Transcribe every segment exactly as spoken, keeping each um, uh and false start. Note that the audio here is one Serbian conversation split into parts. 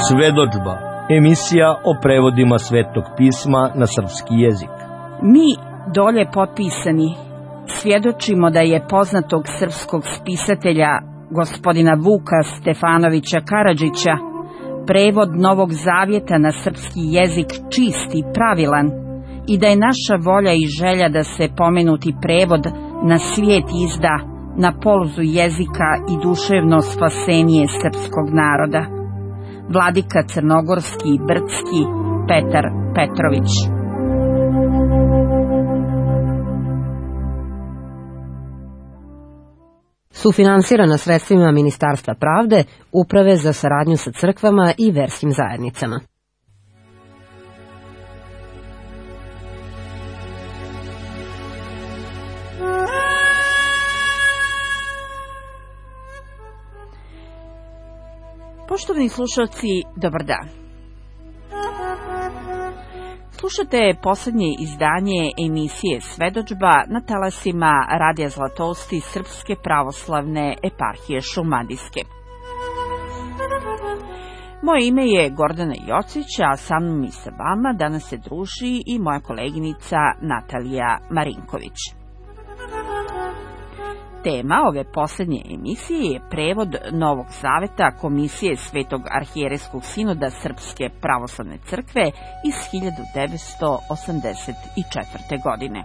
Svedodžba, emisija o prevodima Svetog pisma na srpski jezik. Mi, dolje potpisani, svjedočimo da je poznatog srpskog spisatelja, gospodina Vuka Stefanovića Karadžića, prevod Novog Zavjeta na srpski jezik čist i pravilan i da je naša volja i želja da se pomenuti prevod na svijet izda na poluzu jezika i duševno spasenije srpskog naroda. Vladika Crnogorski i Brdski Petar Petrović. Sufinansirana sredstvima Ministarstva pravde, Uprave za saradnju sa crkvama i verskim zajednicama. Poštovani slušalci, dobar dan. Slušate poslednje izdanje emisije Svedodžba na talasima Radija Zlatosti Srpske pravoslavne eparhije Šumadijske. Moje ime je Gordana Jocić, a sa mnom i sa vama danas se druži i moja koleginica Natalija Marinković. Tema ove poslednje emisije je prevod Novog Zaveta Komisije Svetog arhijerejskog sinoda Srpske pravoslavne crkve iz hiljadu devetsto osamdeset četvrte. godine.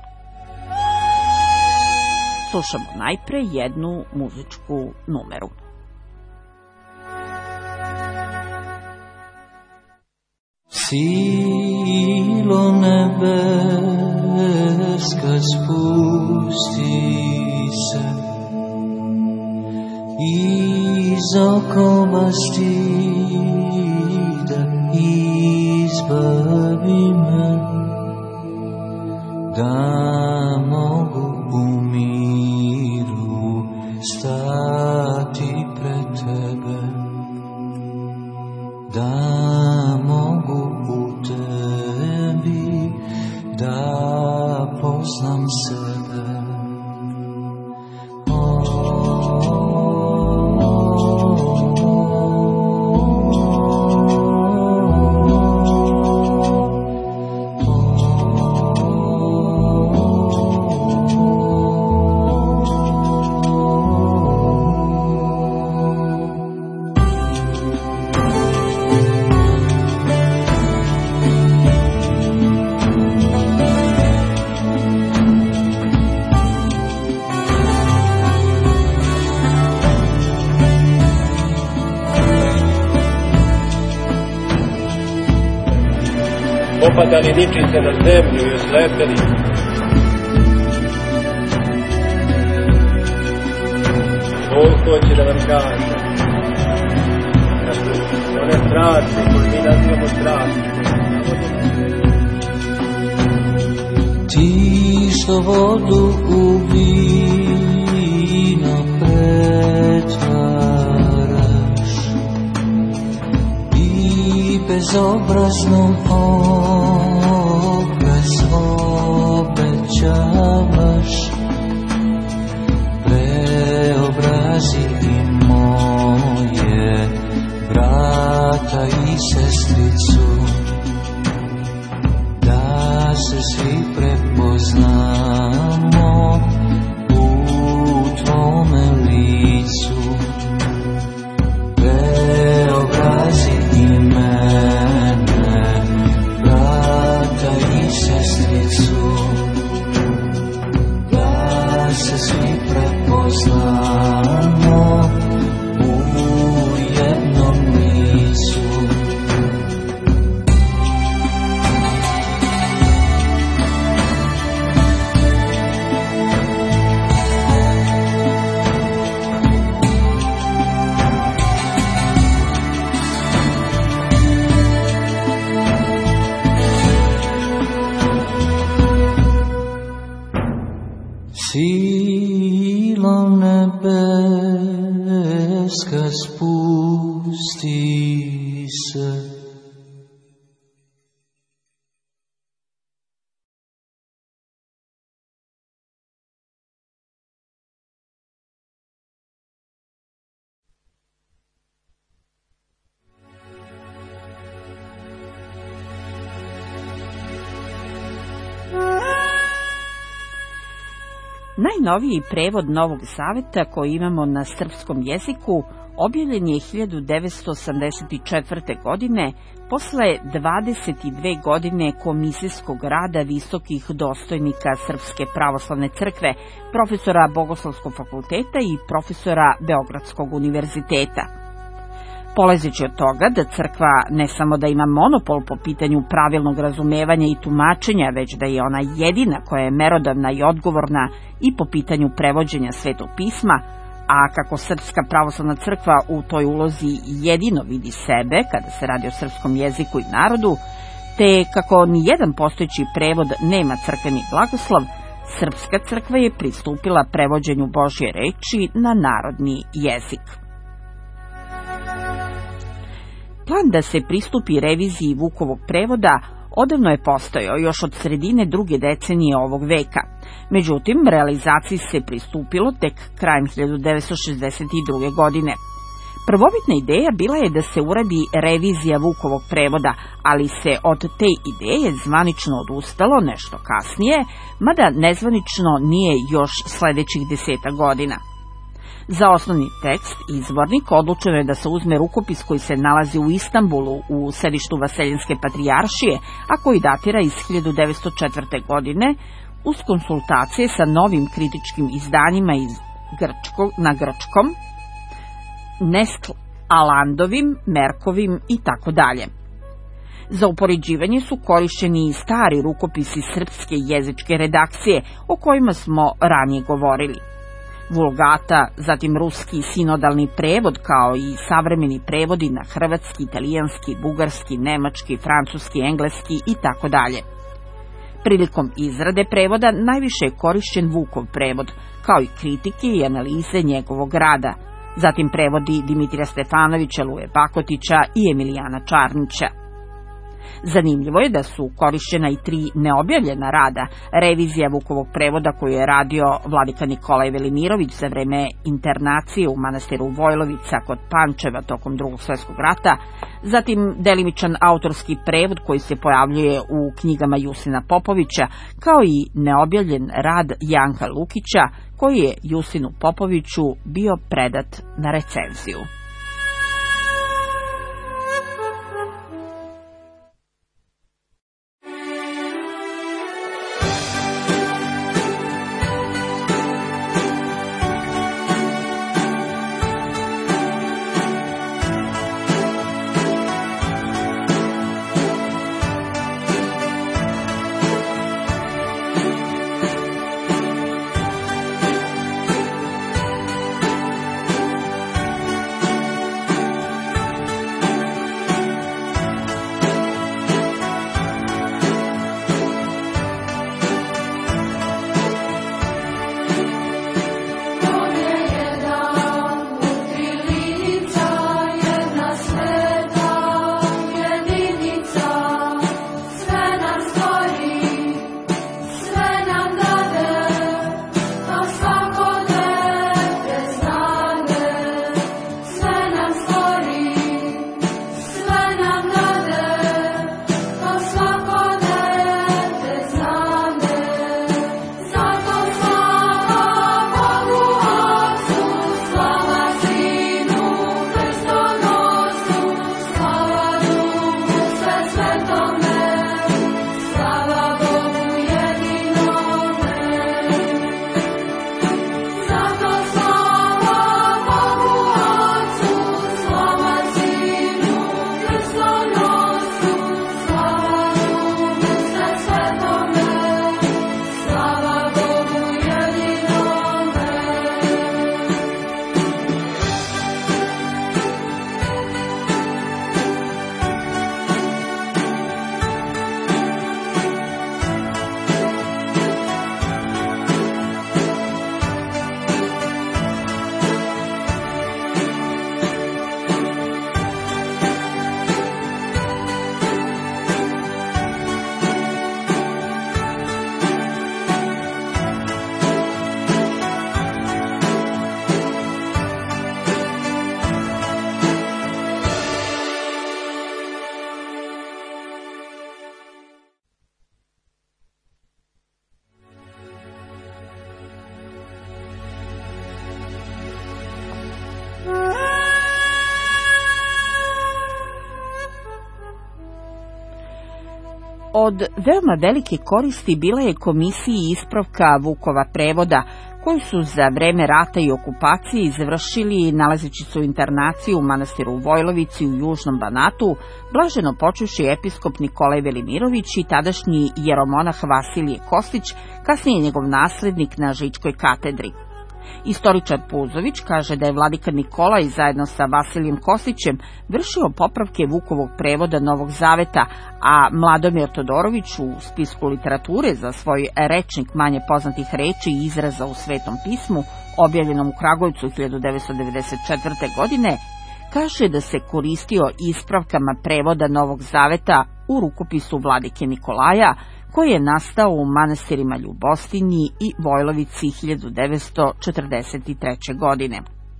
Slušamo najpre jednu muzičku numeru. Silo nebeska spusti se, iz okova stida izbavi me, da mogu u miru stati pred tebe, da mogu u tebi da poznam sebe. Popadani ničice na zemlju i oslepeli, Bog hoće da vam kaže da su one strasti koje mi nazivamo strasti. Ti što vodu u vino pretvaraš i bezobraznom obraz obećavaš, preobrazi i moje brata i sestricu, da se svi prepoznamo u tvome licu. Preobrazi i mene, brata i sestricu, da se svi prepoznamo u jednom licu. Silo nebeska spusti se, Najnoviji prevod Novog zaveta koji imamo na srpskom jeziku objavljen je hiljadu devetsto osamdeset četvrte. godine posle dvadeset dve godine komisijskog rada visokih dostojnika Srpske pravoslavne crkve, profesora Bogoslovskog fakulteta i profesora Beogradskog univerziteta. Polazeći od toga da crkva ne samo da ima monopol po pitanju pravilnog razumevanja i tumačenja, već da je ona jedina koja je merodavna i odgovorna i po pitanju prevođenja Svetog pisma, a kako Srpska pravoslavna crkva u toj ulozi jedino vidi sebe kada se radi o srpskom jeziku i narodu, te kako nijedan postojeći prevod nema crkveni blagoslov, Srpska crkva je pristupila prevođenju Božje reči na narodni jezik. Plan da se pristupi reviziji Vukovog prevoda odavno je postojao još od sredine druge decenije ovog veka. Međutim, realizaciji se pristupilo tek krajem hiljadu devetsto šezdeset druge. godine. Prvobitna ideja bila je da se uradi revizija Vukovog prevoda, ali se od te ideje zvanično odustalo nešto kasnije, mada nezvanično nije još sledećih deseta godina. Za osnovni tekst, izvornik, odlučeno je da se uzme rukopis koji se nalazi u Istanbulu u sedištu Vaseljenske patrijaršije, a koji datira iz hiljadu devetsto četvrte. godine, uz konsultacije sa novim kritičkim izdanjima iz grčko, na grčkom, Nestl Alandovim, Merkovim i tako dalje. Za upoređivanje su korišćeni i stari rukopisi srpske jezičke redakcije, o kojima smo ranije govorili. Vulgata, zatim ruski sinodalni prevod, kao i savremeni prevodi na hrvatski, italijanski, bugarski, nemački, francuski, engleski i tako dalje. Prilikom izrade prevoda najviše je korišćen Vukov prevod, kao i kritike i analize njegovog rada, zatim prevodi Dimitrija Stefanovića, Luje Bakotića i Emilijana Čarnića. Zanimljivo je da su korišćena i tri neobjavljena rada, revizija Vukovog prevoda koju je radio vladika Nikolaj Velimirović za vreme internacije u manastiru Vojlovica kod Pančeva tokom Drugog svjetskog rata, zatim delimičan autorski prevod koji se pojavljuje u knjigama Jusina Popovića, kao i neobjavljen rad Janka Lukića koji je Jusinu Popoviću bio predat na recenziju. Od veoma velike koristi bila je komisiji ispravka Vukova prevoda, koju su za vreme rata i okupacije izvršili nalazeći se u internaciji u manastiru Vojlovici u Južnom Banatu, blaženo počivši episkop Nikolaj Velimirović i tadašnji jeromonah Vasilije Kostić, kasnije njegov naslednik na Žičkoj katedri. Istoričar Puzović kaže da je vladika Nikolaj zajedno sa Vasilijem Kostićem vršio popravke Vukovog prevoda Novog Zaveta, a Mladomir Todorović u spisku literature za svoj rečnik manje poznatih reči i izraza u Svetom pismu, objavljenom u Kragujevcu hiljadu devetsto devedeset četvrte. godine, kaže da se koristio ispravkama prevoda Novog Zaveta u rukopisu vladike Nikolaja, koji je nastao u manastirima Ljubostinji i Vojlovici hiljadu devetsto četrdeset treće. godine.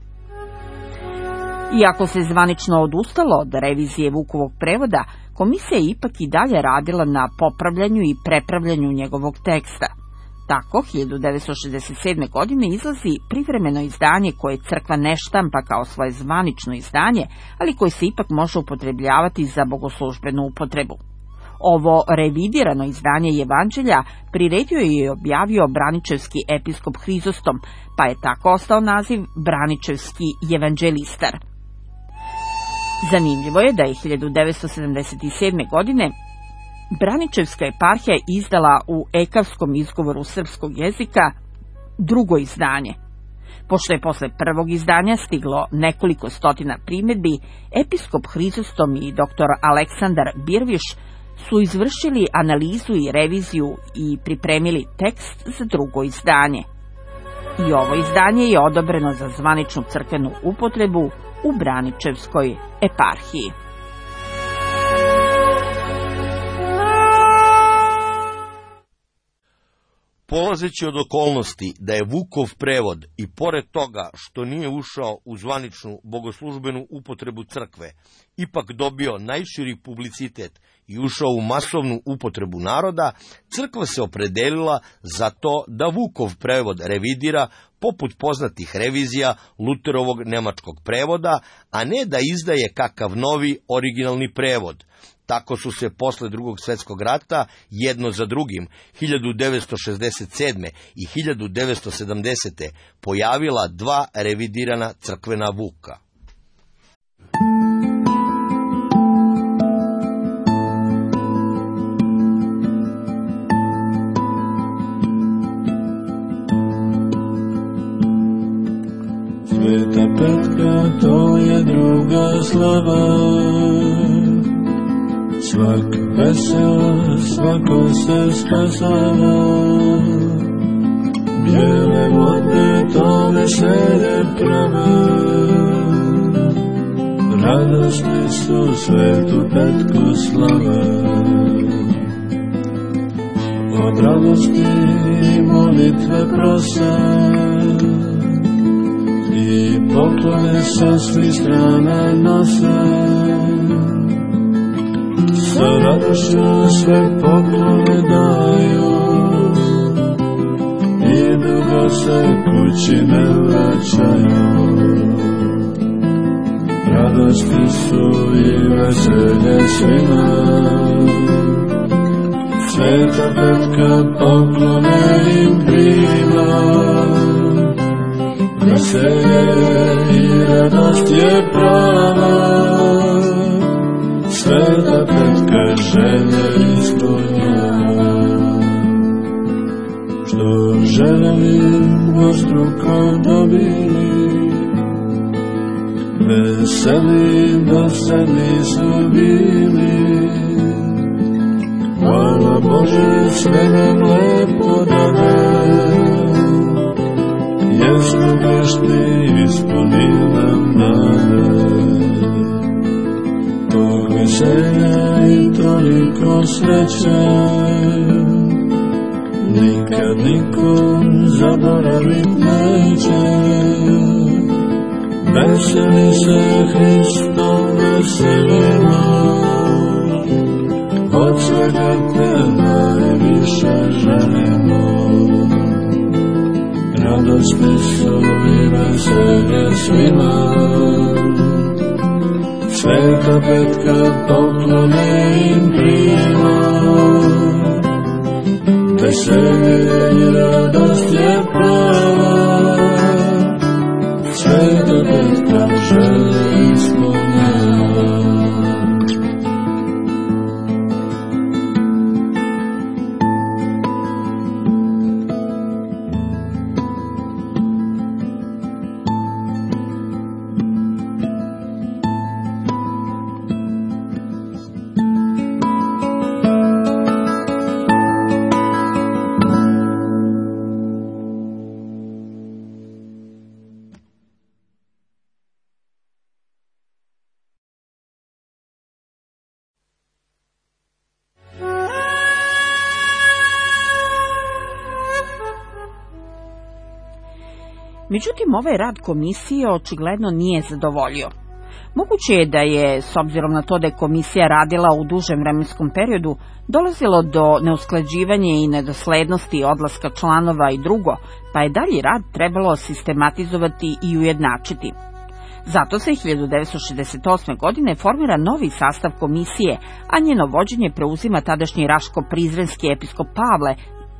Iako se zvanično odustalo od revizije Vukovog prevoda, komisija je ipak i dalje radila na popravljanju i prepravljanju njegovog teksta. Tako, hiljadu devetsto šezdeset sedme. godine izlazi privremeno izdanje koje crkva ne štampa kao svoje zvanično izdanje, ali koje se ipak može upotrebljavati za bogoslužbenu upotrebu. Ovo revidirano izdanje Evanđelja priredio je i objavio Braničevski episkop Hrizostom, pa je tako ostao naziv Braničevski evanđelistar. Zanimljivo je da je hiljadu devetsto sedamdeset sedme. godine Braničevska eparhija izdala u ekavskom izgovoru srpskog jezika drugo izdanje. Pošto je posle prvog izdanja stiglo nekoliko stotina primjedbi, episkop Hrizostom i doktor Aleksandar Birviš su izvršili analizu i reviziju i pripremili tekst za drugo izdanje. I ovo izdanje je odobreno za zvaničnu crkvenu upotrebu u Braničevskoj eparhiji. Polazeći od okolnosti da je Vukov prevod i pored toga što nije ušao u zvaničnu bogoslužbenu upotrebu crkve, ipak dobio najširi publicitet i ušao u masovnu upotrebu naroda, crkva se opredelila za to da Vukov prevod revidira poput poznatih revizija Luterovog nemačkog prevoda, a ne da izdaje kakav novi originalni prevod. Tako su se posle Drugog svjetskog rata jedno za drugim hiljadu devetsto šezdeset sedme. i hiljadu devetsto sedamdesete. pojavila dva revidirana crkvena Vuka. Sveta petka, to je druga slava. Svak vesel, svako se spasava. Bijele vode, to veselje prave. Radosni su svetu petku slave. Od radosti molitve prose i poklone sa svih strana nose. Sa radošću sve poklone daju i dugo se kući ne vraćaju. Radosti su i veselje svima. Sveta petka poklone im prima. Veselje i radost je prava. Sveta petka želje ispunjava. Što želim dvostruko dobili, veseli do sad nisu bili. Hvala Bože, sve nam lepo dade, jer smo grešni, ispuni nam nade. Tog veselja i toliko sreće nikad nikom zaboravit neće. Veseli se Hristom veselimo, od svega te najviše želimo. Radosti su i veselje svima. Sveta petka poklone im prima, veselje i radost je prava, Sveta petka žele ispunjava. Međutim, ovaj rad komisije očigledno nije zadovoljio. Moguće je da je, s obzirom na to da je komisija radila u dužem vremenskom periodu, dolazilo do neusklađivanja i nedoslednosti odlaska članova i drugo, pa je dalji rad trebalo sistematizovati i ujednačiti. Zato se hiljadu devetsto šezdeset osme. godine formira novi sastav komisije, a njeno vođenje preuzima tadašnji Raško-Prizrenski episkop Pavle,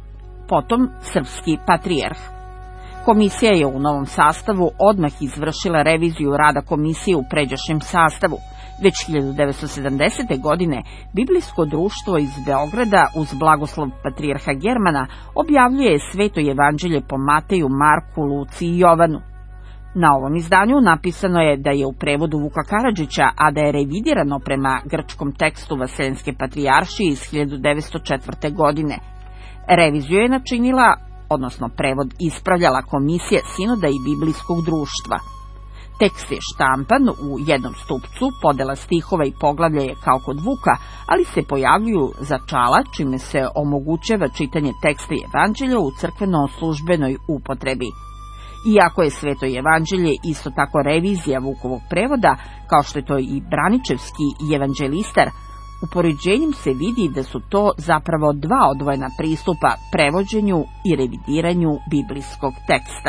potom srpski patrijarh. Komisija je u novom sastavu odmah izvršila reviziju rada komisije u pređašnjem sastavu. Već hiljadu devetsto sedamdesete. godine Biblijsko društvo iz Beograda uz blagoslov patrijarha Germana objavljuje Sveto evanđelje po Mateju, Marku, Luci i Jovanu. Na ovom izdanju napisano je da je u prevodu Vuka Karadžića, a da je revidirano prema grčkom tekstu Vaseljenske patrijaršije iz hiljadu devetsto četvrte. godine. Reviziju je načinila, odnosno prevod ispravljala komisija Sinoda i Biblijskog društva. Tekst je štampan u jednom stupcu, podela stihova i poglavlja je kao kod Vuka, ali se pojavljuju začala, čime se omogućava čitanje teksta evanđelja u crkveno-službenoj upotrebi. Iako je Sveto evanđelje isto tako revizija Vukovog prevoda, kao što je to i Braničevski evanđelistar, upoređenjem se vidi da su to zapravo dva odvojena pristupa prevođenju i revidiranju biblijskog teksta.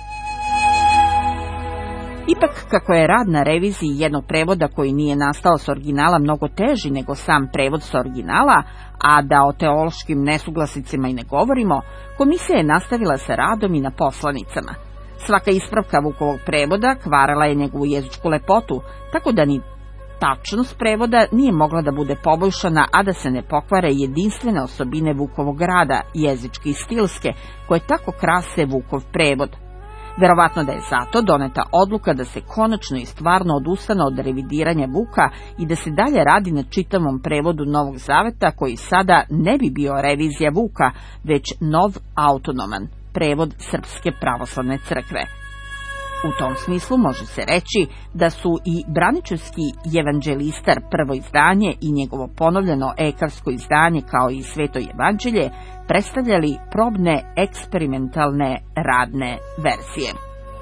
Ipak, kako je rad na reviziji jednog prevoda koji nije nastao s originala mnogo teži nego sam prevod s originala, a da o teološkim nesuglasicima i ne govorimo, komisija je nastavila sa radom i na poslanicama. Svaka ispravka Vukovog prevoda kvarila je njegovu jezičku lepotu, tako da ni tačnost prevoda nije mogla da bude poboljšana, a da se ne pokvare jedinstvene osobine Vukovog rada, jezičke i stilske, koje tako krase Vukov prevod. Verovatno da je zato doneta odluka da se konačno i stvarno odustane od revidiranja Vuka i da se dalje radi na čitavom prevodu Novog zaveta, koji sada ne bi bio revizija Vuka, već nov autonoman prevod Srpske pravoslavne crkve. U tom smislu može se reći da su i Braničevski evanđelistar prvo izdanje i njegovo ponovljeno ekarsko izdanje kao i Sveto evanđelje predstavljali probne eksperimentalne radne verzije.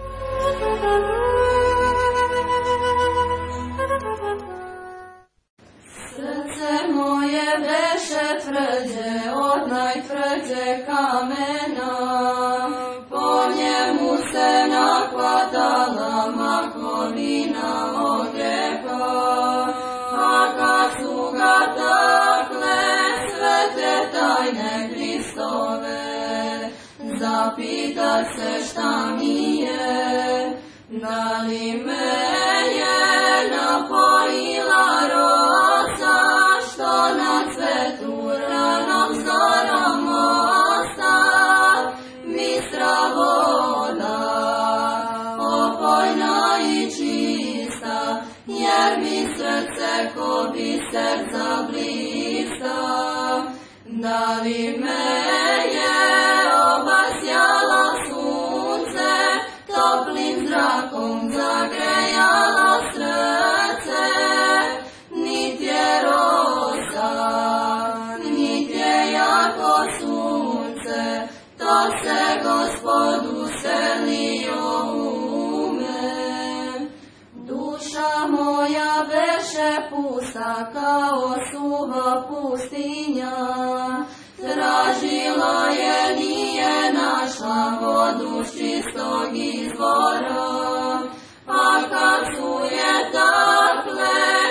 Srce moje beše tvrđe od najtvrđe kamena, po njemu se nakvatala makovina od greha, a kad su ga takle sve te tajne Hristove, zapita se šta mi je, da li me je napojila rosa, što na cvetu ranom zorom osta, bistra voda, opojna i čista, jer mi srce ko biser zablista. Da li me je obasjala sunce, toplim zrakom zagrejala srce, nit je rosa, nit je jako sunce, to se Gospodu selio u me. Duša moja beše pusta kao suha pustinja, tražila je, nije našla vodu s čistog izvora, a kad su je takle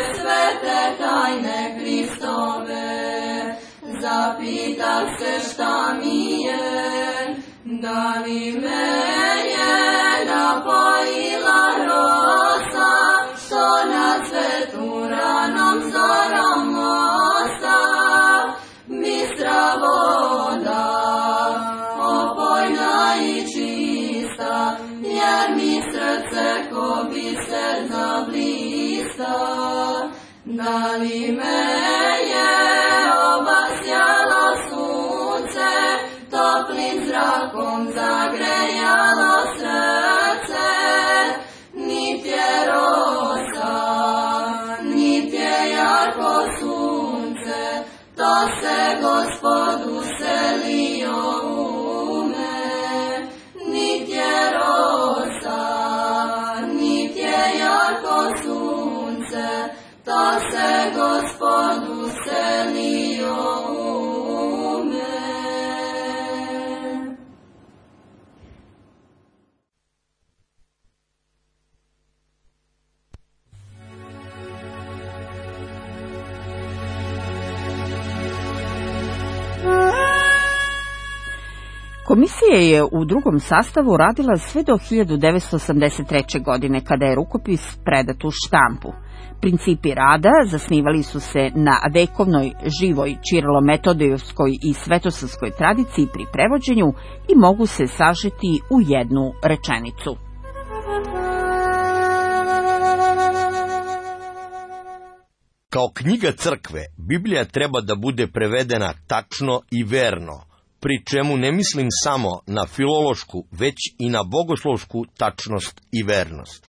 svete tajne Hristove. Zapita se šta mi je, da li me je napojila rosa, što na svetu ranom zorom mosta, bistra voda, opojna i čista, jer mi srce ko biser zablista. Da li me je obasjalo sunce, toplim zrakom zagrejalo srce, nit je rosa, nit je jarko sunce, to se Gospod uselio u me. Nit je rosa, nit je jarko sunce, to se Gospod uselio u me. Komisija je u drugom sastavu radila sve do hiljadu devetsto osamdeset treće. godine, kada je rukopis predat u štampu. Principi rada zasnivali su se na vekovnoj, živoj čirilo-metodijevskoj i svetosavskoj tradiciji pri prevođenju i mogu se sažeti u jednu rečenicu. Kao knjiga crkve, Biblija treba da bude prevedena tačno i verno, pri čemu ne mislim samo na filološku, već i na bogoslovsku tačnost i vernost.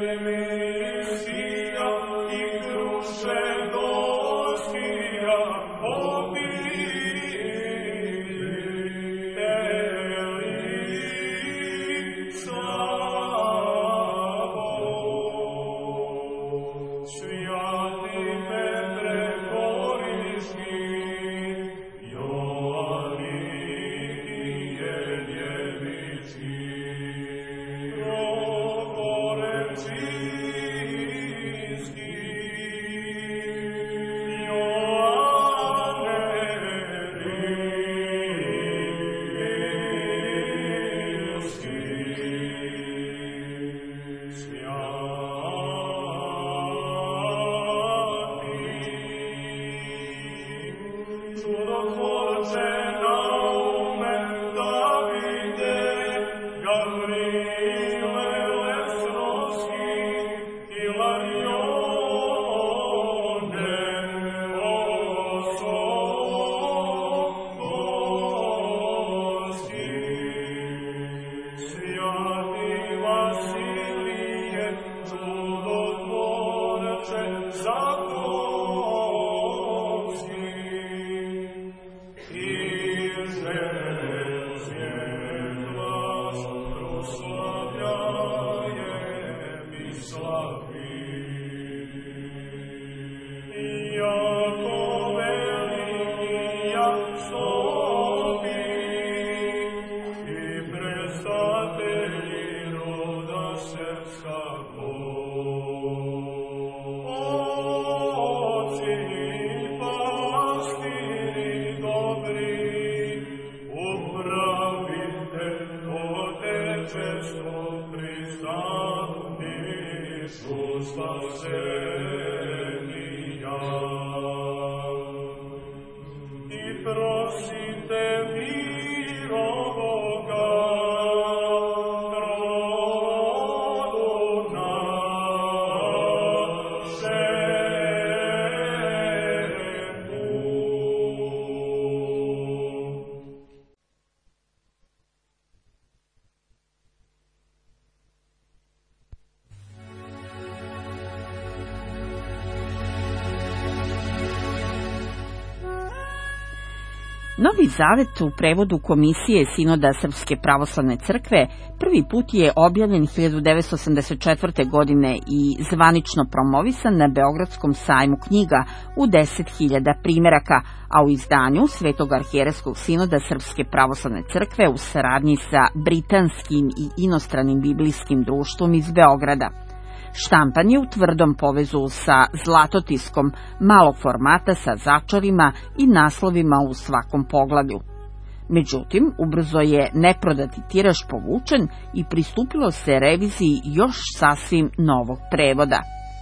Novi zavet u prevodu Komisije Sinoda Srpske pravoslavne crkve prvi put je objavljen hiljadu devetsto osamdeset četvrte. godine i zvanično promovisan na Beogradskom sajmu knjiga u deset hiljada primeraka, a u izdanju Svetog arhijerejskog sinoda Srpske pravoslavne crkve u saradnji sa britanskim i inostranim biblijskim društvom iz Beograda. Štampan je u tvrdom povezu sa zlatotiskom malog formata sa začarima i naslovima u svakom poglavlju. Međutim, ubrzo je neprodati tiraž povučen i pristupilo se reviziji još sasvim novog prevoda.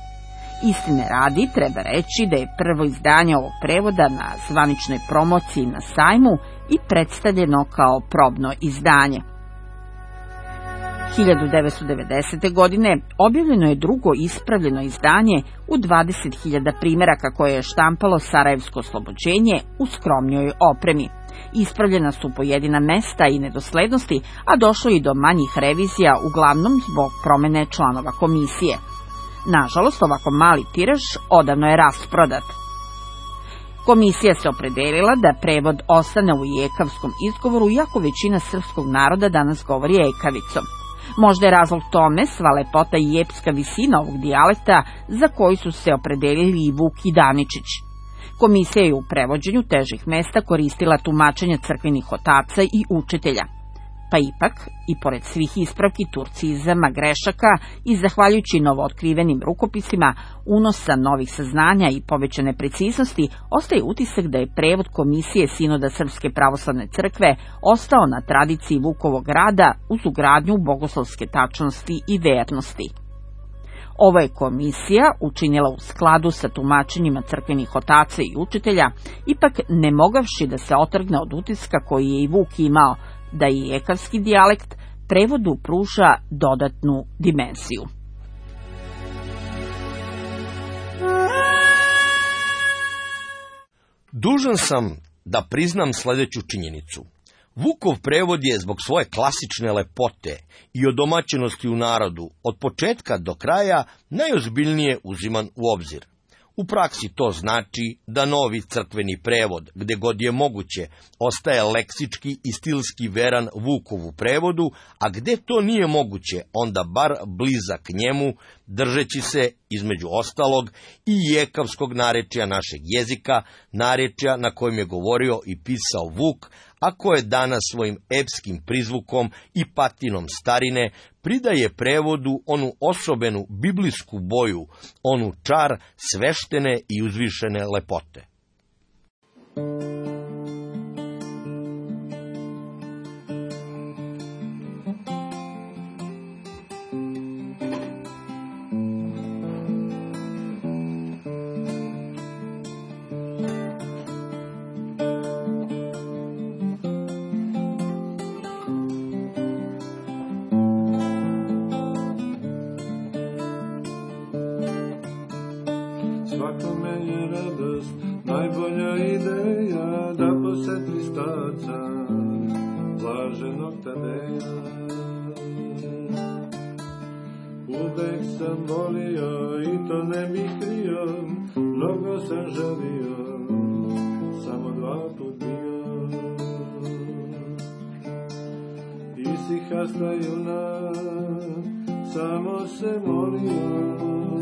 Istine radi, treba reći da je prvo izdanje ovog prevoda na zvaničnoj promociji na sajmu i predstavljeno kao probno izdanje. hiljadu devetsto devedesete. godine objavljeno je drugo ispravljeno izdanje u dvadeset hiljada primeraka koje je štampalo Sarajevsko oslobođenje u skromnjoj opremi. Ispravljena su pojedina mesta i nedoslednosti, a došlo i do manjih revizija, uglavnom zbog promene članova komisije. Nažalost, ovako mali tiraž odavno je rasprodat. Komisija se opredelila da prevod ostane u ijekavskom izgovoru, iako većina srpskog naroda danas govori ijekavicom. Možda je razlog tome sva lepota i epska visina ovog dijalekta za koji su se opredelili i Vuk i Daničić. Komisija je u prevođenju težih mesta koristila tumačenja crkvenih otaca i učitelja. Pa ipak, i pored svih ispravki turcizama, grešaka i zahvaljujući novootkrivenim rukopisima, unosa novih saznanja i povećane preciznosti, ostaje utisak da je prevod Komisije Sinoda Srpske pravoslavne crkve ostao na tradiciji Vukovog rada uz ugradnju bogoslovske tačnosti i vernosti. Ovo je komisija učinila u skladu sa tumačenjima crkvenih otaca i učitelja, ipak ne mogavši da se otrgne od utiska koji je i Vuk imao, da i ijekavski dijalekt prevodu pruža dodatnu dimenziju. Dužan sam da priznam sledeću činjenicu. Vukov prevod je zbog svoje klasične lepote i odomaćenosti u narodu od početka do kraja najozbiljnije uziman u obzir. U praksi to znači da novi crkveni prevod, gde god je moguće, ostaje leksički i stilski veran Vukovu prevodu, a gde to nije moguće, onda bar blizak njemu, držeći se, između ostalog, i jekavskog narečja našeg jezika, narečja na kojem je govorio i pisao Vuk, a koje danas svojim epskim prizvukom i patinom starine pridaje prevodu onu osobenu biblijsku boju, onu čar sveštene i uzvišene lepote. Svakome je radost, najbolja ideja, da poseti starca, blaženog Tadeja. Uvek sam volio i to ne bih krio, mnogo sam želio, samo dva put bio. Isihasta junak, samo se molio,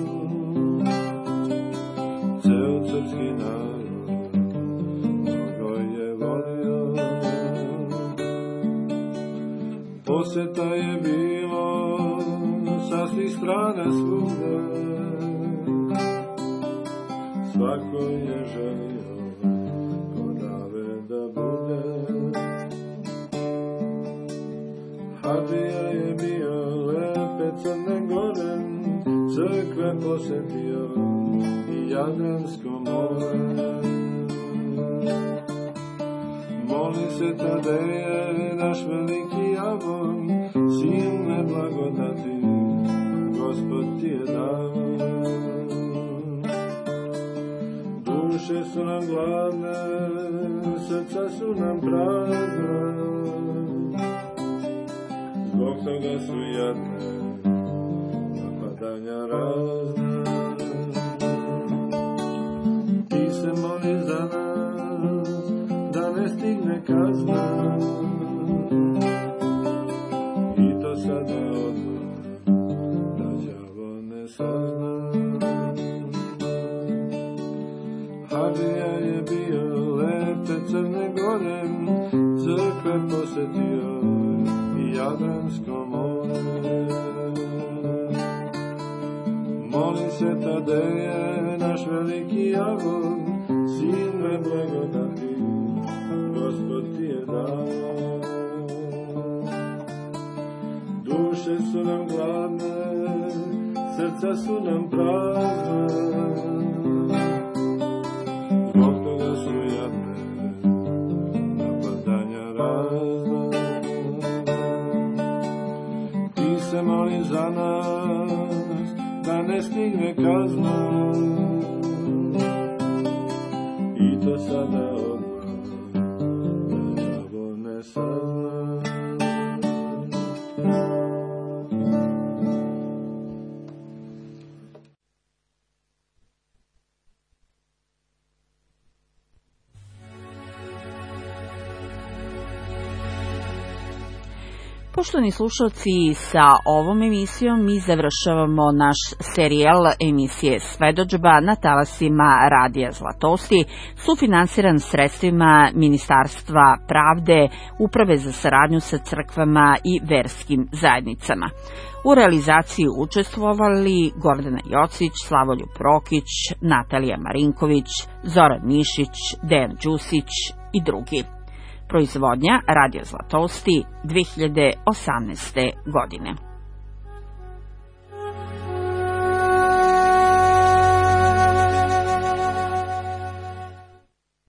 ceo srpski narod mnogo je volio. Poseta je bilo sa svih strana svuda, svako je želio kod Ave da bude. Hadija je bio lepe Crne Gore, crkve posetio i Jadransko more. Moli se Tadeje, naš veliki Avon, silne blagodati Gospod ti je dao. Duše su nam gladne, srca su nam prazna, zbog toga su jadne napadanja razna. Ti se moli za nas, da ne stigne kazna, i to sada odmah, da đavo ne sazna. Hadija je bio lepe Crne Gore, crkve posetio i Jadransko more. Moli se Tadeje, naš veliki Avon, silne blagodati Gospod ti je dao. Duše su nam gladne, srca su nam prazna, zbog toga su jadne napadanja razna. Ti se moli za nas, da ne stigne kazna, i to sada odmah, da đavo ne sazna. Poštovani slušalci, sa ovom emisijom mi završavamo naš serijal emisije Svedodžba na talasima Radija Zlatosti, sufinansiran sredstvima Ministarstva pravde, Uprave za saradnju sa crkvama i verskim zajednicama. U realizaciji učestvovali Gordana Jocić, Slavoljub Prokić, Natalija Marinković, Zoran Mišić, Dejan Đusić i drugi. Proizvodnja Radio Zlatosti dve hiljade osamnaeste godine.